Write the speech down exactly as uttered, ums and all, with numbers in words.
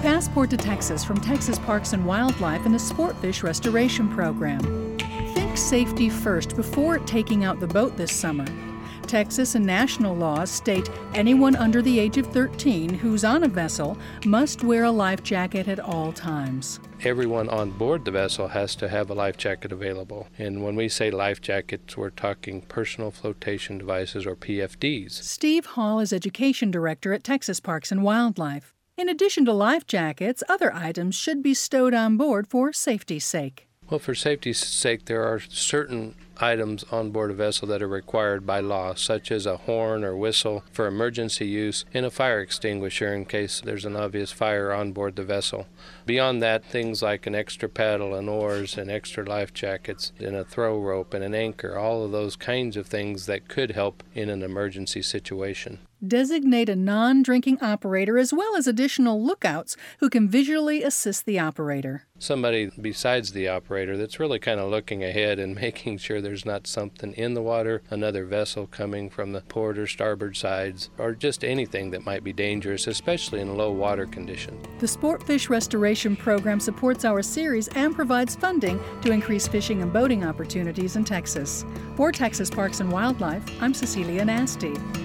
Passport to Texas from Texas Parks and Wildlife and the Sportfish Restoration Program. Think safety first before taking out the boat this summer. Texas and national laws state anyone under the age of thirteen who's on a vessel must wear a life jacket at all times. Everyone on board the vessel has to have a life jacket available. And when we say life jackets, we're talking personal flotation devices, or P F Ds. Steve Hall is Education Director at Texas Parks and Wildlife. In addition to life jackets, other items should be stowed on board for safety's sake. Well, for safety's sake, there are certain items on board a vessel that are required by law, such as a horn or whistle for emergency use and a fire extinguisher in case there's an obvious fire on board the vessel. Beyond that, things like an extra paddle and oars and extra life jackets and a throw rope and an anchor, all of those kinds of things that could help in an emergency situation. Designate a non-drinking operator as well as additional lookouts who can visually assist the operator. Somebody besides the operator that's really kind of looking ahead and making sure there's not something in the water, another vessel coming from the port or starboard sides, or just anything that might be dangerous, especially in low water conditions. The Sportfish Restoration Program supports our series and provides funding to increase fishing and boating opportunities in Texas. For Texas Parks and Wildlife, I'm Cecilia Nasty.